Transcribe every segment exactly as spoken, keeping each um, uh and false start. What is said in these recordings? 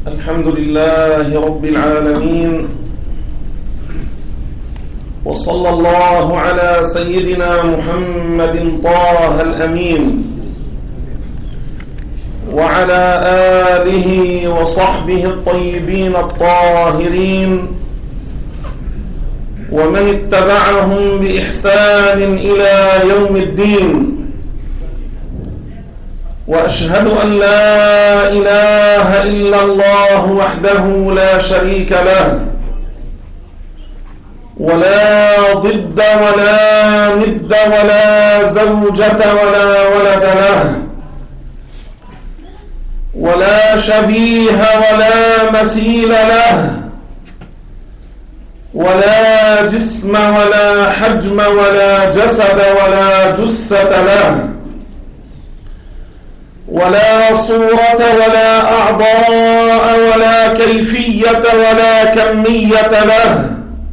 الحمد لله رب العالمين، وصلى الله على سيدنا محمد طه الأمين وعلى آله وصحبه الطيبين الطاهرين ومن اتبعهم بإحسان إلى يوم الدين. وأشهد أن لا إله إلا الله وحده لا شريك له، ولا ضد ولا ند ولا زوجة ولا ولد له، ولا شبيه ولا مثيل له، ولا جسم ولا حجم ولا جسد ولا جثة له، ولا صورة ولا أعضاء ولا كيفية ولا كمية له،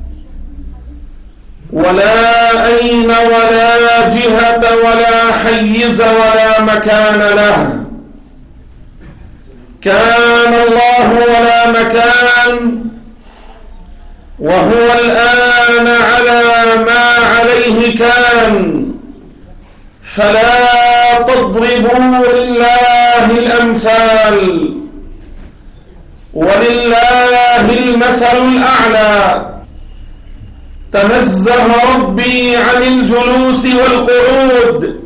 ولا أين ولا جهة ولا حيز ولا مكان له. كان الله ولا مكان، وهو الآن على ما عليه كان، فلا تضربوا لله الأمثال، ولله المثل الأعلى. تنزه ربي عن الجلوس والقعود،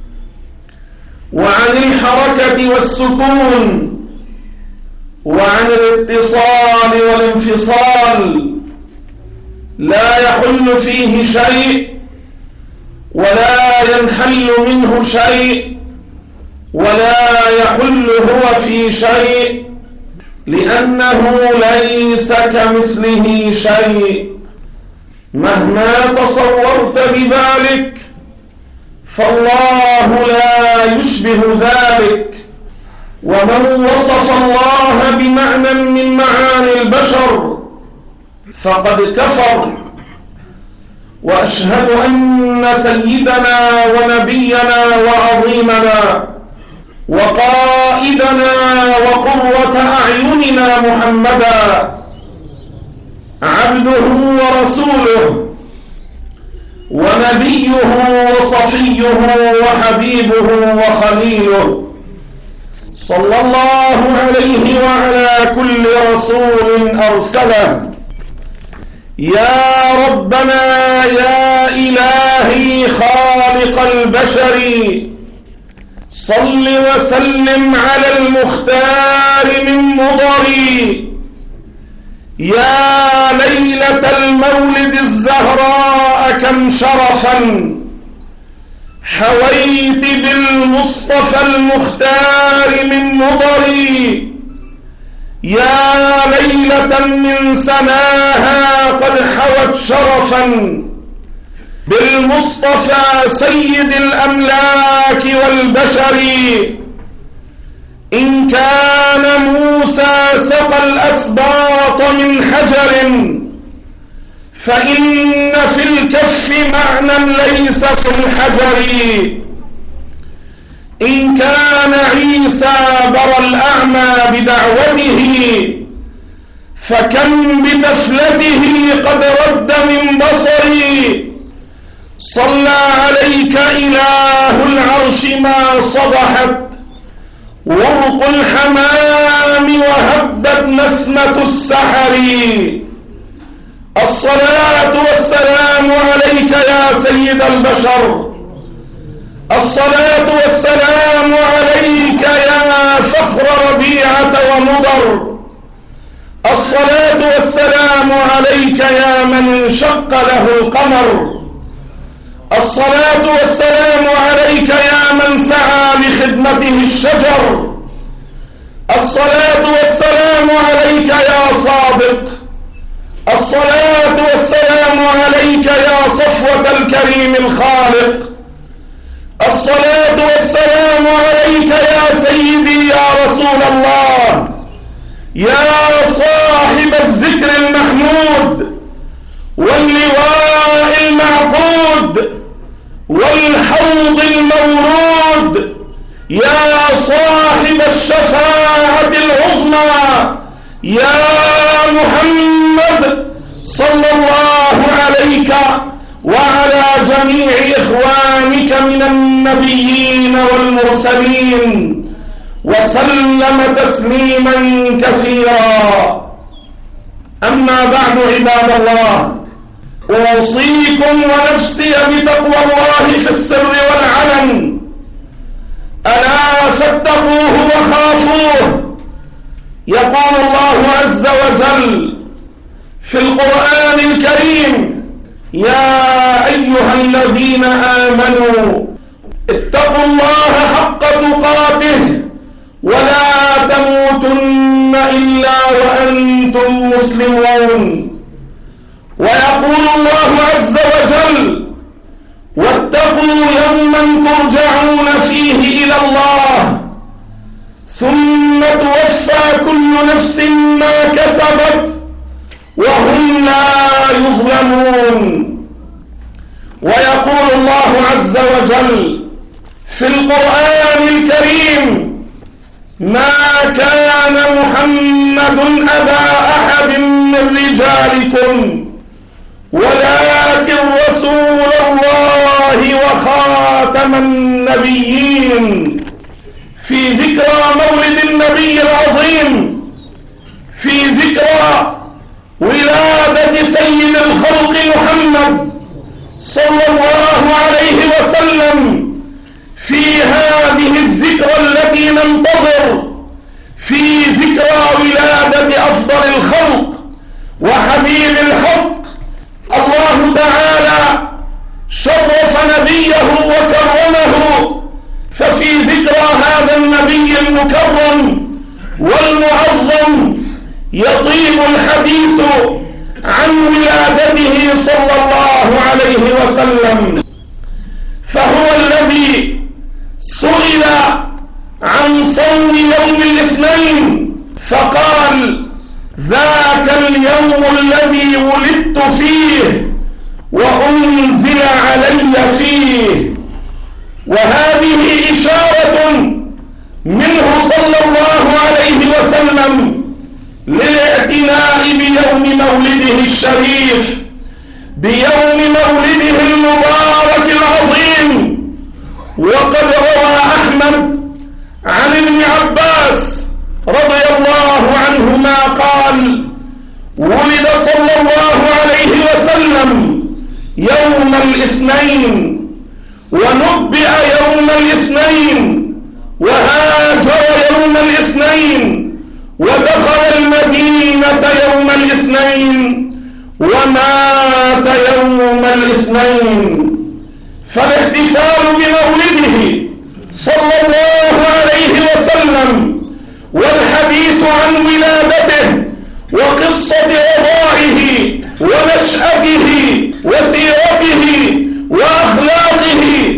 وعن الحركة والسكون، وعن الاتصال والانفصال، لا يحل فيه شيء ولا ينحل منه شيء ولا يحل هو في شيء، لأنه ليس كمثله شيء. مهما تصورت ببالك فالله لا يشبه ذلك. ومن وصف الله بمعنى من معاني البشر فقد كفر. وأشهد أن سيدنا ونبينا وعظيمنا وقائدنا وقرة أعيننا محمدا عبده ورسوله ونبيه وصفيه وحبيبه وخليله، صلى الله عليه وعلى كل رسول أرسله. يا ربنا يا إلهي خالق البشر، صل وسلم على المختار من مضر. يا ليلة المولد الزهراء كم شرفا حويت بالمصطفى المختار من مضر. يا ليلة من سناها قد حوت شرفا بالمصطفى سيد الأملاك والبشر. إن كان موسى سقى الأسباط من حجر، فإن في الكف معنى ليس في الحجر. إن كان عيسى برى الأعمى بدعوته، فكم بدفلته قد رد من بصري. صلى عليك إله العرش ما صبحت ورق الحمام وهبت نسمة السحر. الصلاة والسلام عليك يا سيد البشر، الصلاة والسلام عليك يا فخر ربيعة ومضر، الصلاة والسلام عليك يا من انشق له القمر، الصلاة والسلام عليك يا من سعى لخدمته الشجر، الصلاة والسلام عليك يا صادق، الصلاة والسلام عليك يا صفوة الكريم الخالق، الصلاة والسلام عليك يا سيدي يا رسول الله، يا صاحب الذكر المحمود واللواء المعقود والحوض المورود، يا صاحب الشفاعة العظمى يا محمد صلى الله عليك وعلى جميع إخوانك من النبيين والمرسلين وسلم تسليما كثيرا. أما بعد عباد الله، أوصيكم ونفسي بتقوى الله في السر والعلن، ألا فاتقوه وخافوه. يقول الله عز وجل في القرآن الكريم: يا أيها الذين آمنوا اتقوا الله حق تقاته ولا تموتن إلا وأنتم مسلمون. ويقول الله عز وجل: واتقوا يوما ترجعون فيه إلى الله ثم توفى كل نفس ما كسبت وهم لا يظلمون. ويقول الله عز وجل في القرآن الكريم: ما كان محمد أبا أحد من رجالكم ولكن رسول الله وخاتم النبيين. في ذكرى مولد النبي العظيم، في ذكرى ولادة سيد الخلق محمد صلى الله عليه وسلم، في هذه الذكرى التي ننتظر، في ذكرى ولادة أفضل الخلق وحبيب الحق، الله تعالى شرف نبيه وكرمه. ففي ذكرى هذا النبي المكرم والمعظم يطيب الحديث عن ولادته صلى الله عليه وسلم، فهو الذي سئل عن صوم يوم الاثنين فقال: ذاك اليوم الذي ولدت فيه وأنزل علي فيه. وهذه إشارة منه صلى الله عليه وسلم للاعتناء بيوم مولده الشريف، بيوم مولده المبارك العظيم. وقد روى أحمد عن ابن عباس رضي الله عنهما قال: ولد صلى الله عليه وسلم يوم الاثنين ونبئ يوم الاثنين وهاجر يوم الاثنين ودخل المدينة يوم الاثنين ومات يوم الاثنين. فالاحتفال بمولده صلى الله عليه وسلم والحديث عن ولادته وقصة رضاعه ونشأته وسيرته وأخلاقه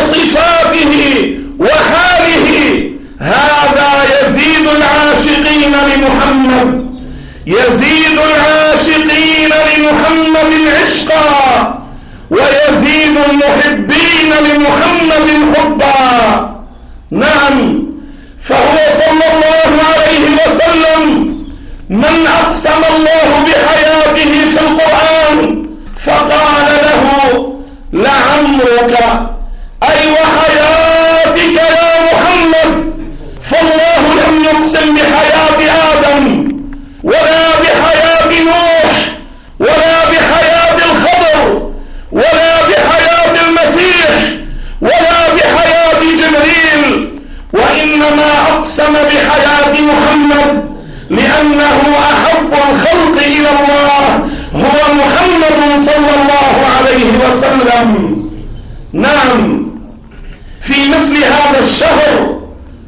وصفاته وحاله، هذا يزيد العاشقين لمحمد، يزيد العاشقين لمحمد عشقا، ويزيد المحبين لمحمد حبا. نعم، فهو صلى الله عليه وسلم من أقسم الله بحياته في القرآن فقال له: لعمرك أي وحياتك يا محمد. فالله لم يقسم بحياة آدم ولا بحياة نوح ولا بحياة الخضر ولا بحياة المسيح ولا بحياة جبريل، وإنما أقسم بحياة محمد لأنه أحب الخلق إلى الله هو محمد صلى الله عليه وسلم. نعم، في مثل هذا الشهر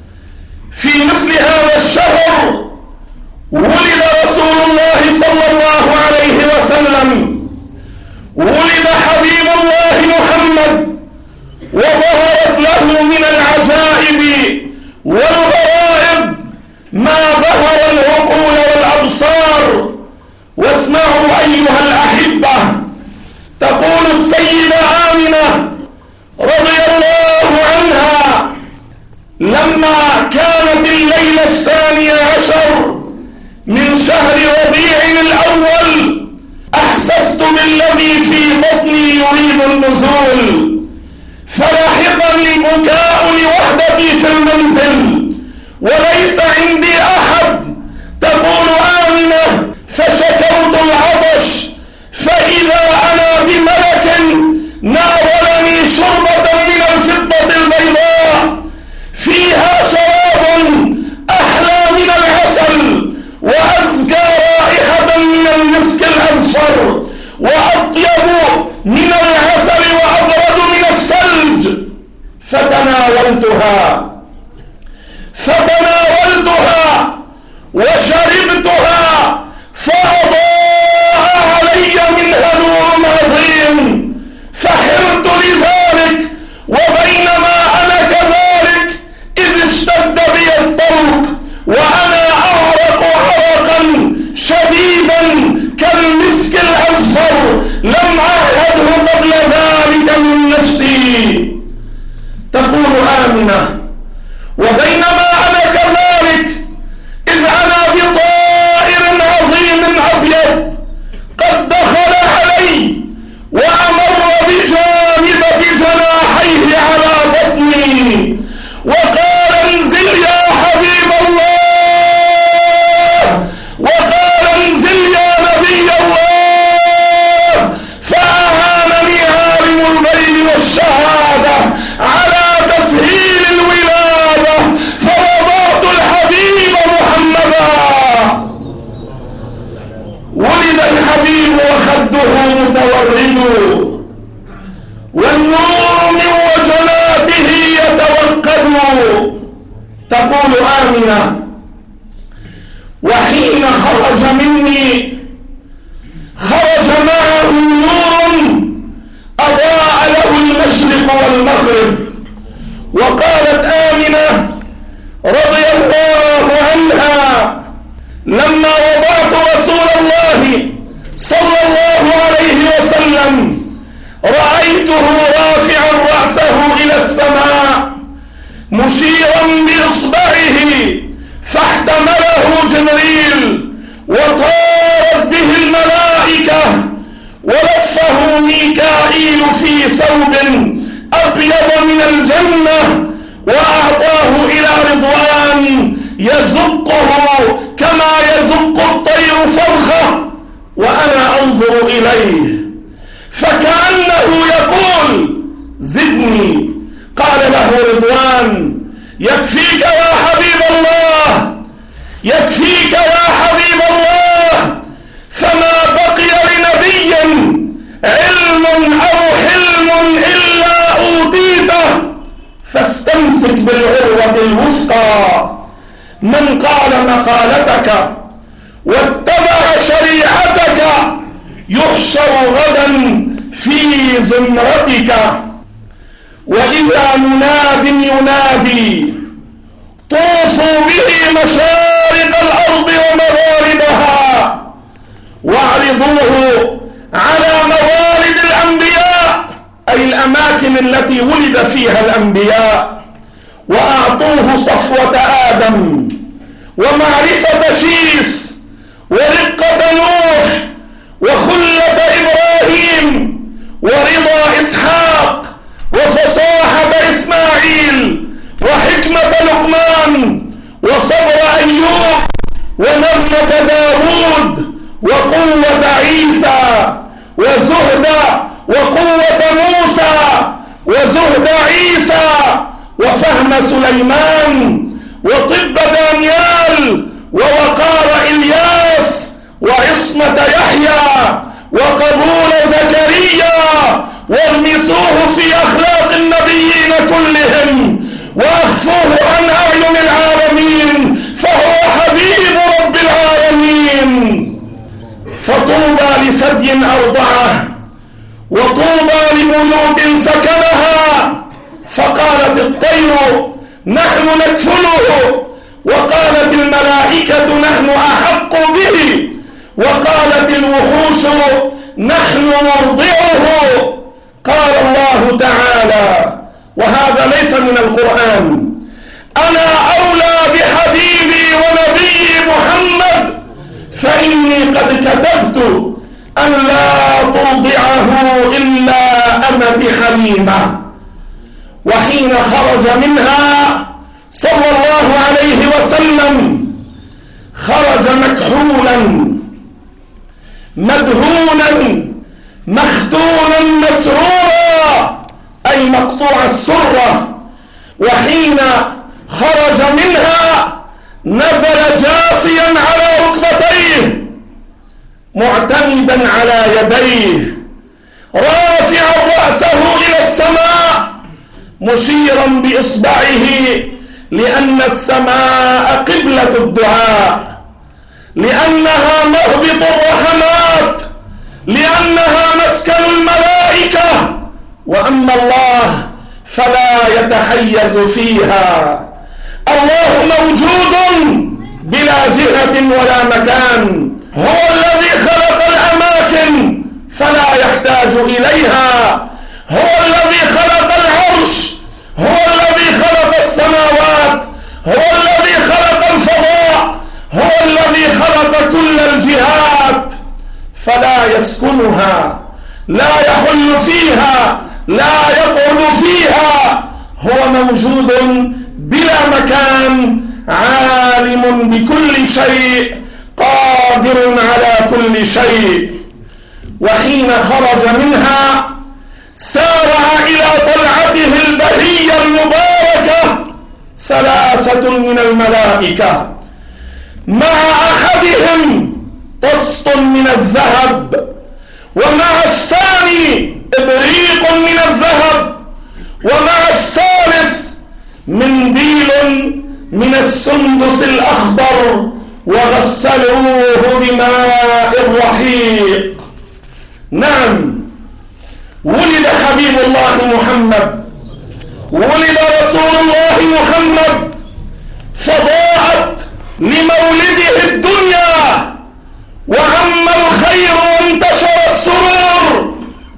في مثل هذا الشهر ولد رسول الله صلى الله عليه وسلم، ولد حبيب الله محمد، وظهرت له من العجائب والغرائب ما بهر العقول والأبصار. واسمعوا أيها الأحبة، تقول السيدة آمنة رضي الله عنها: لما كانت الليلة الثانية عشر من بالذي في بطني يريد النزول، فلاحقني البكاء لوحدتي في المنزل وليس عندي أحد. تقول آمنة: فشكوت العطش فإذا أنا بملك ناولني شربة من الفضة البيضاء فيها شراب أحلى من العسل وأزكى رائحة من المسك الأزفر وأطيب من العسل وأبرد من الثلج. فتناولتها فتناولتها وشربتها فأضاء علي منها نور عظيم، فحرت لذلك. وبينما أنا كذلك إذ اشتد بي الطلق وأنا أعرق عرقا شديدا كالمسك الأزفر لم أعهده قبل ذلك من نفسي. تقول آمنة: وبينما أنا كذلك إذ أنا بطائر عظيم أبيض قد دخل علي وأمر بجانب بجناحيه على بطني وقال: انزل يا حبيب الله، وقال: انزل يا نبي الله. فأعانني عالم الغيب والشهادة على تسهيل الولادة، فوضعت الحبيب محمدا. ولد الحبيب وخده متورد والنور من وجناته يتوقد. تقول آمنة: وحين خرج مني خرج معه نور أضاء له المشرق والمغرب. وقالت آمنة رضي الله عنها: لما وضعت رسول الله صلى الله عليه وسلم رأيته رافعا رأسه إلى السماء مشيرا بإصبعه، فاحتمله جبريل وطارت به الملائكة ولفه ميكائيل في ثوب أبيض من الجنة وأعطاه إلى رضوان يزقه كما يزق الطير فرخة، وأنا أنظر إليه فكأنه يقول: زدني. قال له رضوان: يكفيك يا حبيب الله، يكفيك يا حبيب الله، فما بقي لنبي علم أو حلم إلا أوتيته، فاستمسك بالعروة الوثقى. من قال مقالتك واتبع شريعتك يحشر غدا في زمرتك. وإذا مناد ينادي: طوفوا به مشارق الأرض ومغاربها، واعرضوه على موالد الأنبياء، أي الأماكن التي ولد فيها الأنبياء، وأعطوه صفوة آدم ومعرفة شيس ورقة نوح وخلة إبراهيم ورضا إسحاق وفصاحة إسماعيل وحكمة لقمان وصبر أيوب ونغمة داود وقوة عيسى وزهد وقوة موسى وزهد عيسى وفهم سليمان وطب دانيال ووقار إلياس وعصمة يحيى وقبول زكريا، واغمسوه في أخلاق النبيين كلهم وأخفوه عن أعين العالمين، فهو حبيب رب العالمين. فطوبى لثدي أرضعه وطوبى لبيوت سكنها. فقالت الطير: نحن نكفله، وقالت الملائكة: نحن أحق به، وقالت الوحوش: نحن نرضعه. قال الله تعالى، وهذا ليس من القرآن: أنا أولى بحبيبي ونبي محمد، فإني قد كتبت أن لا ترضعه إلا أمة حليمة. وحين خرج منها صلى الله عليه وسلم خرج مكحولا مدهونا مختونا مسرورا، أي مقطوع السرة. وحين خرج منها نزل جاسيا على ركبتيه معتمدا على يديه رافعا رأسه إلى السماء مشيرا بإصبعه، لأن السماء قبلة الدعاء، لأنها مهبط الرحمات، لأنها مسكن الملائكة، وأما الله فلا يتحيز فيها. الله موجود بلا جهة ولا مكان، هو الذي خلق الأماكن فلا يحتاج إليها، هو الذي خلق العرش، هو الذي خلق السماوات، هو الذي خلق الفضاء، هو الذي خلق كل الجهات، فلا يسكنها، لا يحل فيها، لا يقعد فيها، هو موجود بلا مكان، عالم بكل شيء، قادر على كل شيء. وحين خرج منها سارع إلى طلعته البهية المباركة ثلاثة من الملائكة، مع أحدهم طسط من الذهب، ومع الثاني إبريق من الذهب، ومع الثالث منديل من السندس الأخضر، وغسلوه بماء الرحيق. نعم، ولد حبيب الله محمد، ولد رسول الله محمد، فضاعت لمولده الدنيا، وعم الخير وانتشر السرور.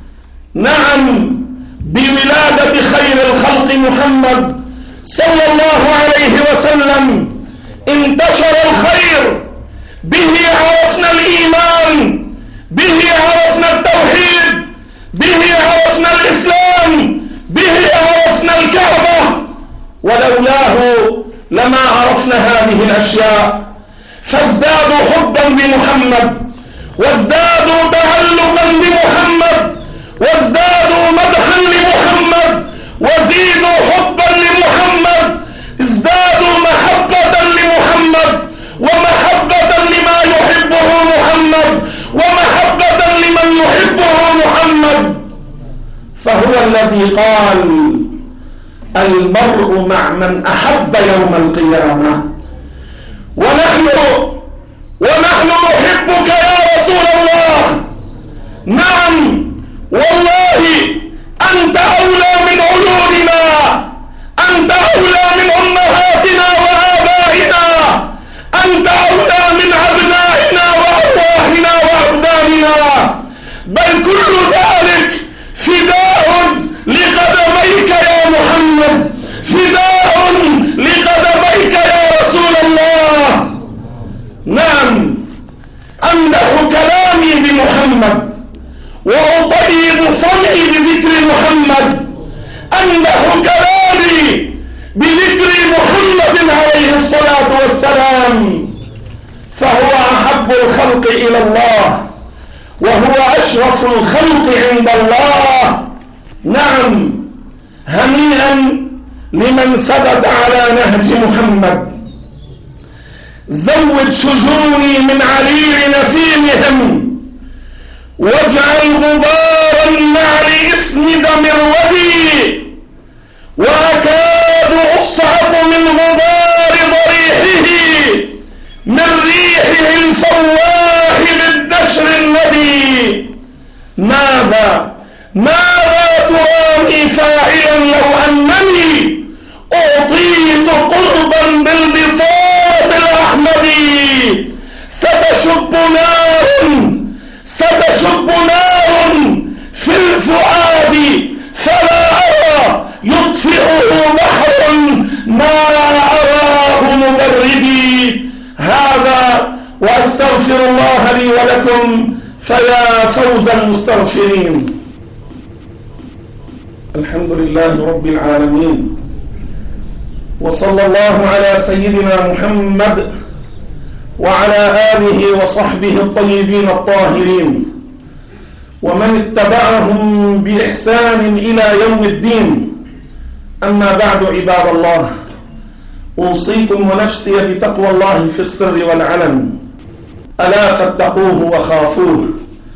نعم، بولادة خير الخلق محمد صلى الله عليه وسلم انتشر الخير، به عرفنا الإيمان، به عرفنا التوحيد، به عرفنا الإسلام، به عرفنا الكعبة، ولولاه لما عرفنا هذه الأشياء. فازدادوا حبا بمحمد، وازدادوا تعلقا بمحمد، وازدادوا مدحا لمحمد، وزيدوا حبا لمحمد، ازدادوا محبة لمحمد، ومحبة لما يحبه محمد، ومحبة لمن يحبه محمد. فهو الذي قال: المرء مع من أحب يوم القيامة. ونحن ونحن نحبك يا رسول الله. نعم والله، أنت أولى من عيوننا، أنت أولى من أمهاتنا وآبائنا، أنت أولى من أبنائنا وأرواحنا وأبداننا، بل كل ذلك فداء لقدميك يا محمد، فداء لقدميك يا رسول الله. نعم، أمدح كلامي بمحمد، وأطيب صنعي بذكر محمد، أمدح كلامي بذكر محمد عليه الصلاة والسلام، فهو أحب الخلق إلى الله، وهو أشرف الخلق عند الله. نعم، هنيئا لمن ثبت على نهج محمد. زود شجوني من عليل نسيمهم، واجعل غبار النعل اسند مرودي، وأكاد أصعق من غبار ضريحه، من ريحه الفواح بالنشر الندي. ماذا ماذا تراني فاعلا لو أنني أعطيت قربا بالبساط الأحمدي؟ ستشب نار ستشب نار في الفؤاد، فلا أرى يطفئه بحر ما أراه مبردي. هذا وأستغفر الله لي ولكم، فيا فوز المستغفرين. الحمد لله رب العالمين، وصلى الله على سيدنا محمد وعلى آله وصحبه الطيبين الطاهرين ومن اتبعهم بإحسان إلى يوم الدين. أما بعد، عباد الله، أوصيكم ونفسي بتقوى الله في السر والعلن. ألا فاتقوه وخافوه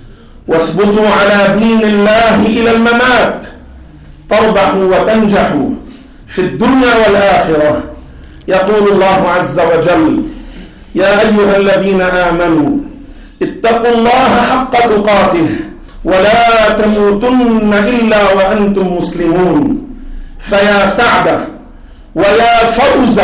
واثبتوا على دين الله إلى الممات، تربحوا وتنجحوا في الدنيا والآخرة. يقول الله عز وجل: يا أيها الذين آمنوا اتقوا الله حق تقاته ولا تموتن إلا وأنتم مسلمون. فيا سعد ويا فوز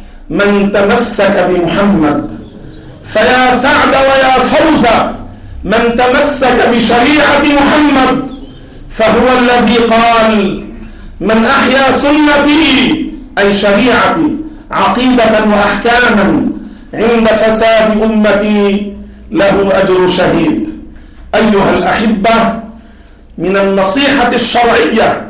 من تمسك بمحمد، فيا سعد ويا فوز من تمسك بشريعة محمد، فهو الذي قال: من أحيا سنتي أي شريعتي عقيدة وأحكاما عند فساد أمتي له أجر شهيد. أيها الأحبة، من النصيحة الشرعية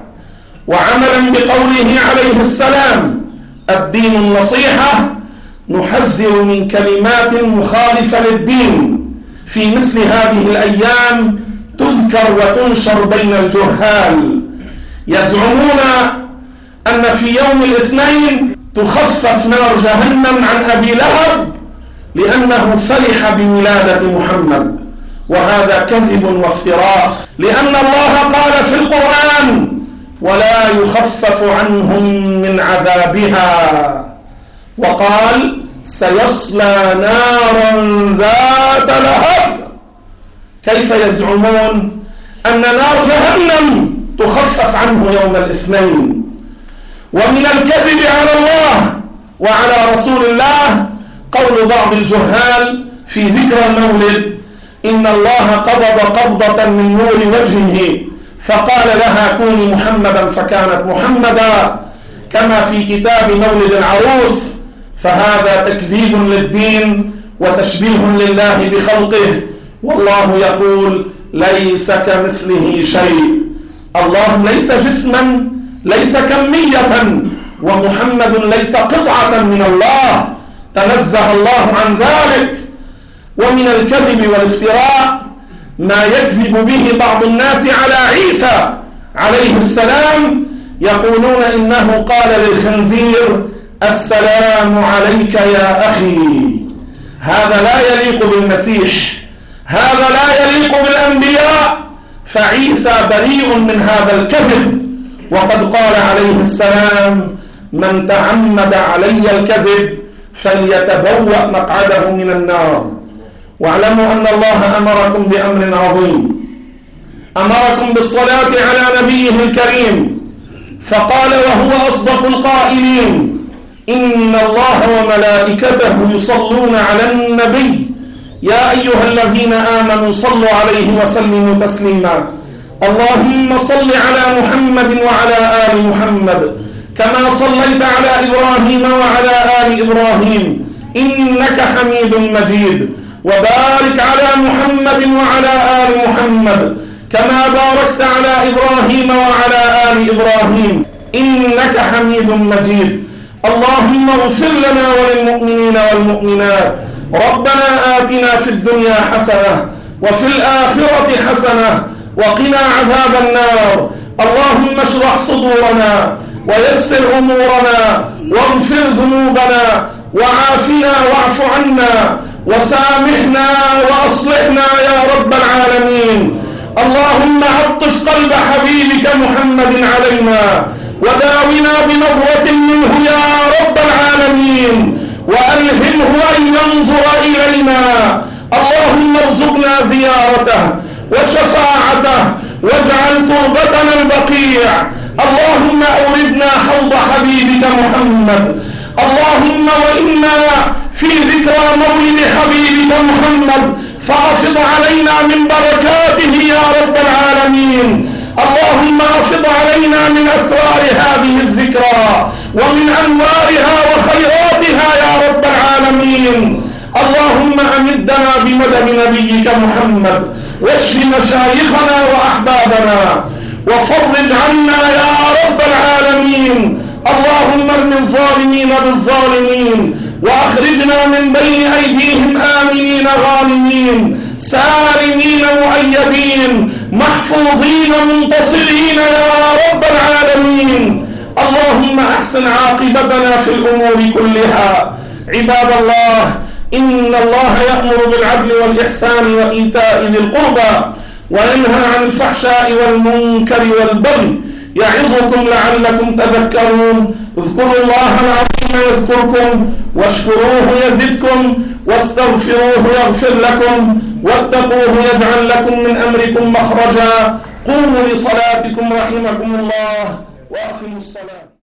وعملا بقوله عليه السلام: الدين النصيحة، نحذر من كلمات مخالفة للدين في مثل هذه الأيام تذكر وتنشر بين الجهال. يزعمون أن في يوم الاثنين تخفف نار جهنم عن أبي لهب لأنه فرح بولادة محمد، وهذا كذب وافتراء، لأن الله قال في القرآن: ولا يخفف عنهم من عذابها، وقال: سيصلى نارا ذات لهب. كيف يزعمون أن نار جهنم تخفف عنه يوم الاثنين؟ ومن الكذب على الله وعلى رسول الله قول بعض الجهال في ذكر المولد: إن الله قبض قبضة من نور وجهه فقال لها كوني محمدا فكانت محمدا، كما في كتاب مولد العروس. فهذا تكذيب للدين وتشبيه لله بخلقه، والله يقول: ليس كمثله شيء. الله ليس جسما، ليس كمية، ومحمد ليس قطعة من الله، تنزه الله عن ذلك. ومن الكذب والافتراء ما يكذب به بعض الناس على عيسى عليه السلام، يقولون إنه قال للخنزير: السلام عليك يا أخي. هذا لا يليق بالمسيح، هذا لا يليق بالأنبياء، فعيسى بريء من هذا الكذب. وقد قال عليه السلام: من تعمد علي الكذب فليتبوأ مقعده من النار. واعلموا أن الله أمركم بأمر عظيم، أمركم بالصلاة على نبيه الكريم، فقال وهو أصدق القائلين: إن الله وملائكته يصلون على النبي يا أيها الذين آمنوا صلوا عليه وسلموا تسليما. اللهم صل على محمد وعلى آل محمد كما صليت على إبراهيم وعلى آل إبراهيم إنك حميد مجيد، وبارك على محمد وعلى آل محمد كما باركت على إبراهيم وعلى آل إبراهيم إنك حميد مجيد. اللهم اغفر لنا وللمؤمنين والمؤمنات. ربنا آتنا في الدنيا حسنة وفي الآخرة حسنة وقنا عذاب النار. اللهم اشرح صدورنا ويسر أمورنا واغفر ذنوبنا وعافنا واعف عنا وسامحنا وأصلحنا يا رب العالمين. اللهم عطف قلب حبيبك محمد علينا وداونا بنظرة منه يا رب العالمين، وألهمه أن ينظر إلينا. اللهم ارزقنا زيارته وشفاعته واجعل تربتنا البقيع. اللهم أوردنا حوض حبيبك محمد. اللهم وإنا في ذكرى مولد حبيبك محمد فأفض علينا من بركاته يا رب العالمين. اللهم أفض علينا من أسرار هذه الذكرى ومن أنوارها وخيراتها يا رب العالمين. اللهم أمدنا بمدد نبيك محمد واشف مشايخنا وأحبابنا وفرج عنا يا رب العالمين. اللهم ارم الظالمين بالظالمين وأخرجنا من بين أيديهم آمنين غانمين سالمين مؤيدين محفوظين منتصرين يا رب العالمين. اللهم أحسن عاقبتنا في الأمور كلها. عباد الله، إن الله يأمر بالعدل والإحسان وإيتاء ذي القربى وينهى عن الفحشاء والمنكر والبغي يعظكم لعلكم تذكرون. اذكروا الله العظيم يذكركم واشكروه يزدكم واستغفروه يغفر لكم واتقوه يجعل لكم من أمركم مخرجا. قوموا لصلاتكم رحمكم الله وأقيموا الصلاة.